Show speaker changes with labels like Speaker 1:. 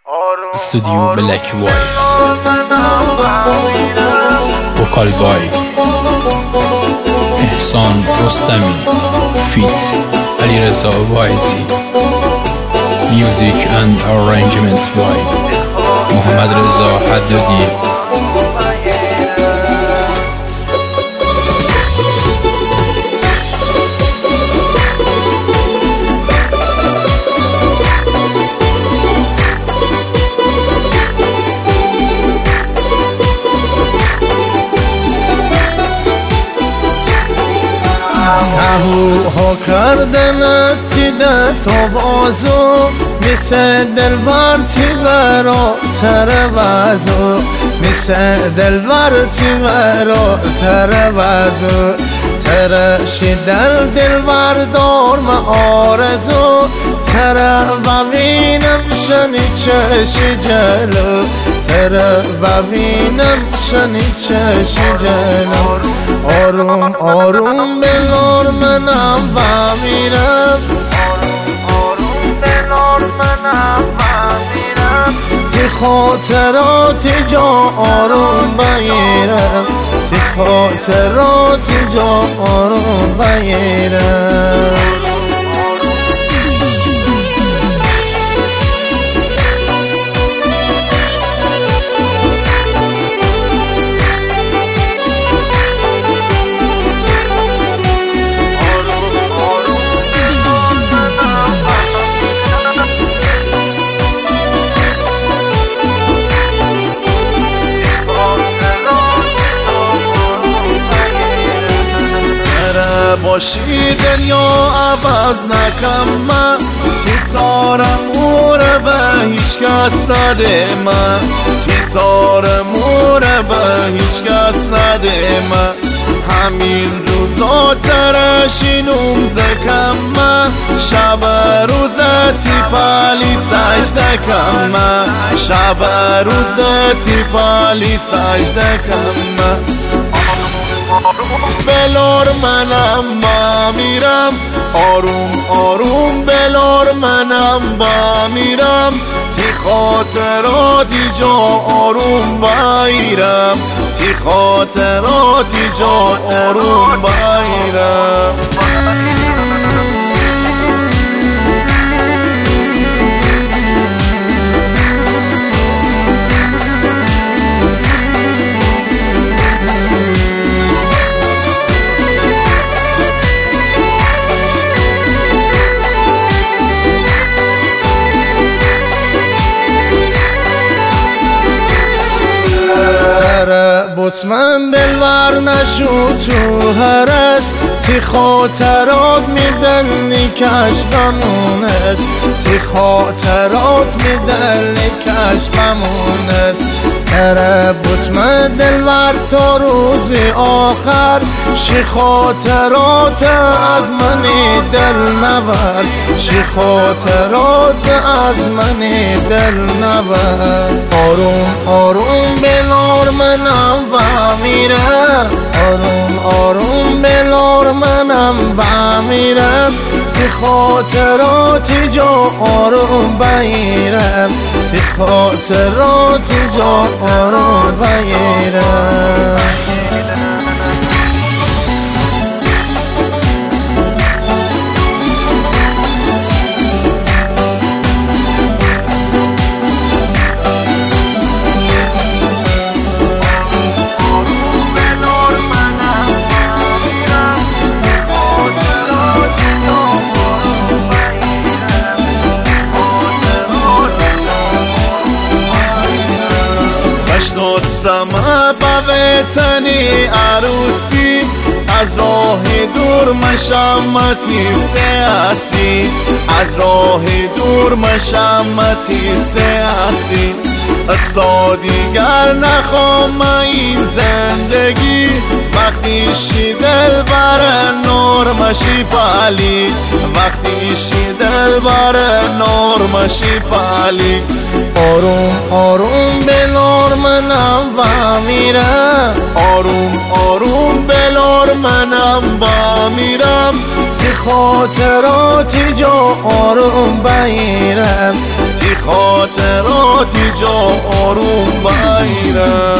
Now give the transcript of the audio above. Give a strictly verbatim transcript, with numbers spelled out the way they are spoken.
Speaker 1: استودیو بلک وایس، وکال بای احسان رستمی، فیت علیرضا وایزی، میوزیک اند ارنجمنت بای محمد رضا حدادی.
Speaker 2: ها کردن تیده تا بازو مثل دلبر تی برا تر بازو مثل دلبر تی برا تر بازو ترشی دل دلبر دار ما آرزو تر ببینم شنی چشی جلو تر ببینم شنی چشی جلو آروم آروم بلار منم بمیرم آروم بلار منم بمیرم تی خاطراتی جا آروم بگیرم تی خاطراتی جا آروم بگیرم. باشی دنیا عوض نکم من تی تارم موره به هیچ کس نده من تی تارم موره به هیچ کس نده من همین روزا ترشینم زکم من شب روزتی پالی سجده کم من شب روزتی پالی سجده کم من بلار منم بمیرم آروم آروم بلار منم بمیرم تی خاطراتی جا آروم بگیرم تی خاطراتی جا آروم بگیرم. بطمن دلور نشو تو هرس تی خاطرات میدنی کش بمونست تی خاطرات میدنی کش بمونست تره بطمن دلور تا روز آخر شی خاطرات از منی دل نبر شی خاطرات از منی دل نبر آروم آروم بلار منم بمیرم آروم آروم بلار منم بمیرم تی خاطراتی جا آروم بگیرم تی خاطراتی جا آروم بگیرم. شناسم به وطنی عروسی از راه دور مشمتی سه اصلی از راه دور مشمتی سه اصلی اصلا دیگر نخوام این زندگی وقتی شی دل بر نور مشی پالی وقتی شی دل بر نور مشی پالی آروم آروم بلار منم بمیرم آروم آروم بلار منم بمیرم تی خاطراتی جا آروم بگیرم، تی خاطراتی جا آروم بگیرم.